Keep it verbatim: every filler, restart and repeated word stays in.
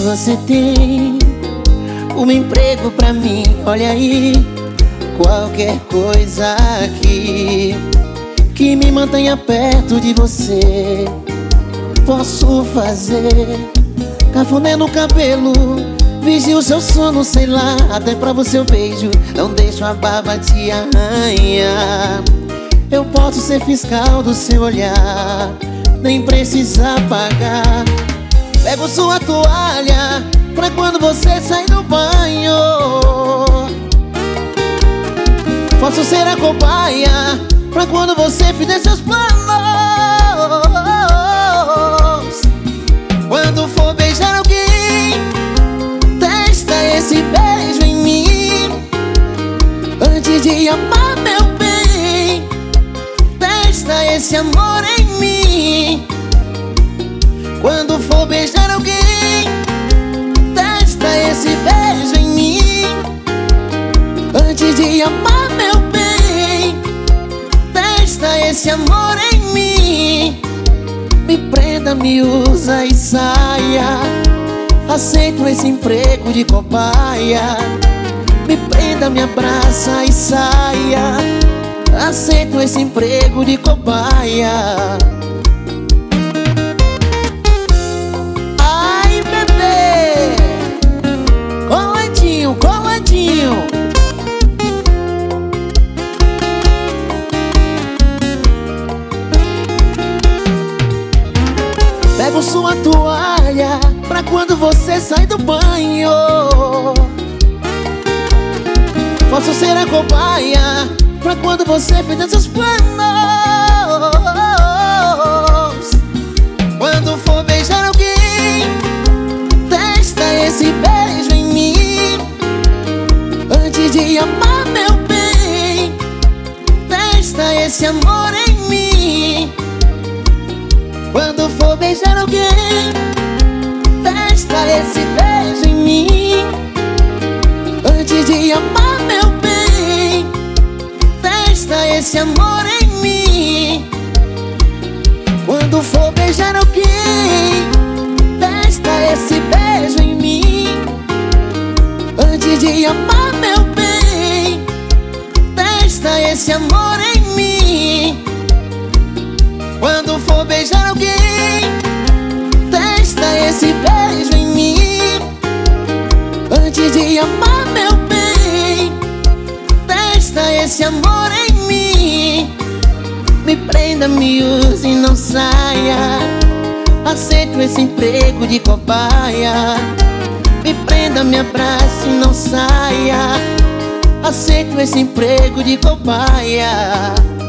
você tem um emprego pra mim, olha aí. Qualquer coisa aqui que me mantenha perto de você, posso fazer. Cafuné no cabelo, vigio o seu sono, sei lá. Até pra você eu beijo, não deixo a baba te arranhar. Eu posso ser fiscal do seu olhar, nem precisa pagar. Pego sua toalha pra quando você sai do banho. Posso ser a cobaia pra quando você fizer seus planos. Quando for beijar alguém, testa esse beijo em mim. Antes de amar, meu bem, testa esse amor em mim. Quando for beijar alguém, testa esse beijo em mim. Antes de amar, meu bem, testa esse amor em mim. Me prenda, me usa e saia. Aceito esse emprego de cobaia. Me prenda, me abraça e saia. Aceito esse emprego de cobaia. Ai, bebê, coladinho, coladinho. Pego sua toalha pra quando você sai do banho. Posso ser a cobaia pra quando você fizer seus planos. Quando for beijar alguém, testa esse beijo em mim. Antes de amar, meu bem, testa esse amor em mim. Quando for beijar alguém, testa esse beijo em mim. Antes de amar, meu bem, testa esse amor em mim. Quando for beijar alguém, testa esse beijo em mim. Antes de amar, meu bem, testa esse amor em mim. Quando for beijar alguém, testa esse beijo em mim. Antes de amar, meu bem, testa esse amor em mim. Me prenda, me use e não saia. Aceito esse emprego de cobaia. Me prenda, me abrace e não saia. Aceito esse emprego de cobaia.